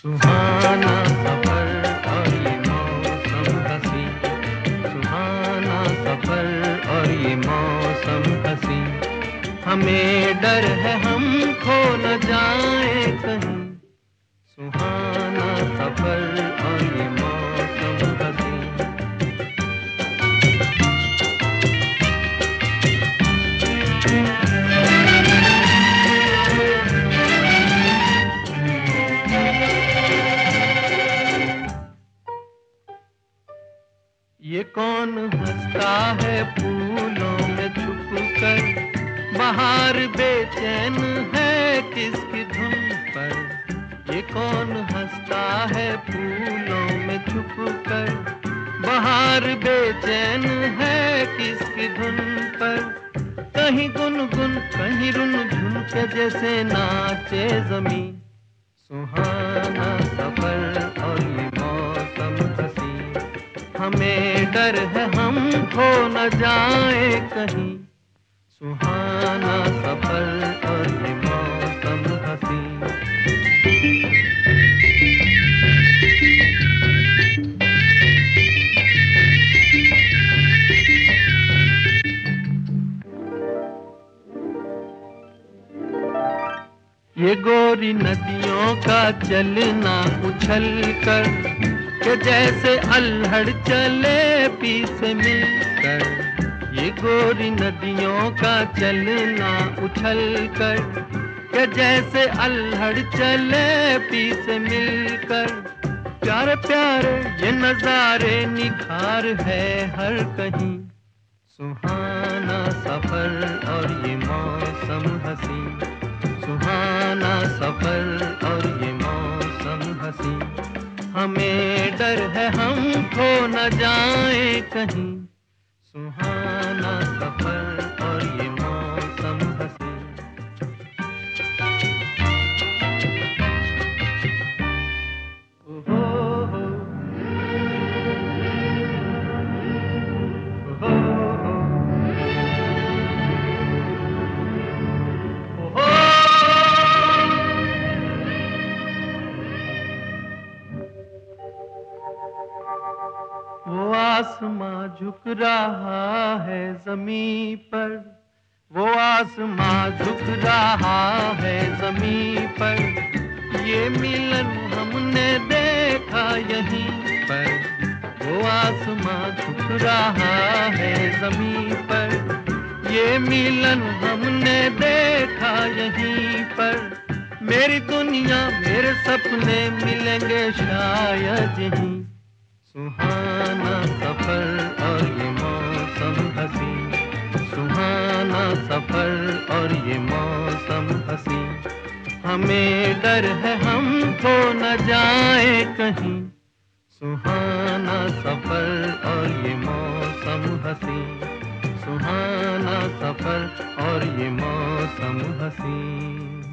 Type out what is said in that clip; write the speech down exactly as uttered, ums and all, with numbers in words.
सुहाना सफर और ये मौसम हसी, सुहाना सफर और ये मौसम हसी। हमें डर है हम खो न जाए कहीं, सुहाना सफर और ये मौसम हसी। ये कौन हंसता है फूलों में छुपकर, बाहर बेचैन है किसकी धुन पर। ये कौन हंसता है फूलों में छुपकर, बाहर बेचैन है किसकी धुन पर। कहीं गुनगुन कहीं रुनझुन के जैसे नाचे ज़मीं, सुहाना सफर और ये मौसम हसी। हमें डर है हम खो न जाए कहीं, सुहाना सफर और ये मौसम हसी। ये गोरी नदियों का चलना उछल कर, के जैसे अल्हड़ चले पी से मिलकर। ये गोरी नदियों का चलना उछल कर, के जैसे अल्हड़ चले पी से मिलकर। प्यारे प्यारे ये नजारे निखार है हर कहीं, सुहाना सफर और ये मौसम हसी। सुहाना सफर और ये मौसम हसी। हमें डर है हम खो न जाए कहीं, सुहाना सफर और ये मौसम हसी। ओहो हो, ओहो हो, ओहो। वो आसमां झुक रहा है ज़मीं पर, वो आसमां झुक रहा है ज़मीं पर। ये मिलन हमने देखा यहीं पर, वो आसमां झुक रहा है ज़मीं पर। ये मिलन हमने देखा यहीं पर। मेरी दुनिया मेरे सपने मिलेंगे शायद यहीं, सुहाना सफर और ये मौसम हसी। सुहाना सफर और ये मौसम हसी। हमें डर है हम खो न जाए कहीं, सुहाना सफर और ये मौसम हसी। सुहाना सफर और ये मौसम हसी।